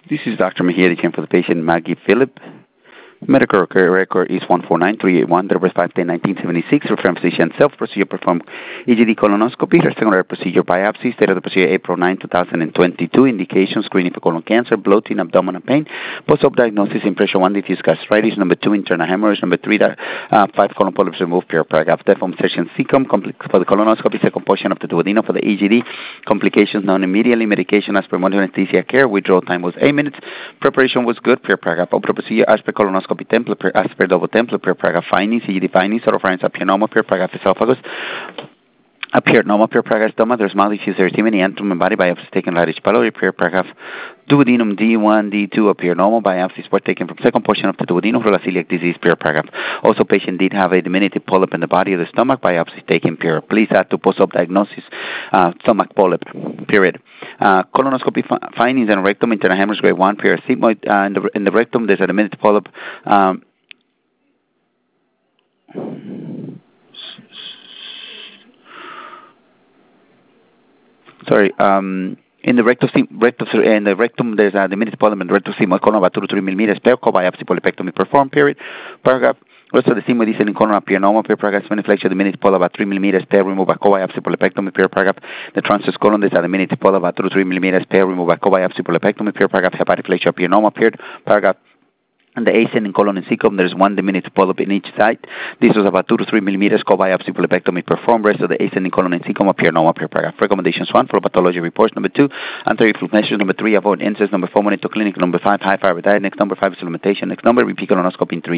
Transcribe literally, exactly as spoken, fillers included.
This is Doctor Mejia, the for the patient Maggie Phillip. Medical record is one four nine three eight one, November five, nineteen seventy-six. Reference physician self-procedure performed E G D colonoscopy. Her secondary procedure biopsy. State of the procedure April ninth, twenty twenty-two. Indication screening for colon cancer, bloating, abdominal pain. Post-op diagnosis impression one, diffuse gastritis. Number two, internal hemorrhage. Number three, uh, five colon polyps removed. Pure paragraph. Deform section cecum for the colonoscopy. Second portion of the duodenum for the E G D. Complications known immediately. Medication as per modern anesthesia care. Withdrawal time was eight minutes. Preparation was good. Pure paragraph. Open procedure as per colonoscopy. Template per as per double template per paragraph findings, E G D findings, oropharynx appear normal per paragraph esophagus, appeared normal per paragraph stomach, there's mildly diffuse erythema in the antrum and body biopsy taken right H. pylori per paragraph duodenum D one, D two appear normal, biopsies were taken from second portion of the duodenum for celiac disease per paragraph. Also, patient did have a diminutive polyp in the body of the stomach, biopsy taken pure. Please add to post-op diagnosis, uh, stomach polyp, period. Uh, colonoscopy fi- findings and rectum, internal hemorrhage grade one, pure sigmoid, uh, in, the, in the rectum there's a diminutive polyp, um, sorry, um, in the rectum, rectum, in the rectum, there's a diminutive polyp in the rectum sigmoid colon about two to three millimeters per biopsy polypectomy performed, period. Paragraph. Also, the sigmoid descending colon appear normal per paragraph. Sphenoiflection, diminutive polyp about three millimeters per remove by co-biopsy polypectomy per paragraph. The transverse colon, there's a diminutive polyp about two to three millimeters per remove by co-biopsy polypectomy per paragraph. Hepatic flexure appear normal per paragraph. And the ascending colon and cecum, there's one diminutive polyp in each side. This was about two to three millimeters. Co-biopsy polypectomy performed. Rest of the ascending colon and cecum appear normal per paragraph. Recommendations one, follow pathology reports. Number two, anti-reflux measures. Number three, avoid incest. Number four, monitor clinic. Number five, high fiber diet. Next number five is supplementation. Next number, repeat colonoscopy in three.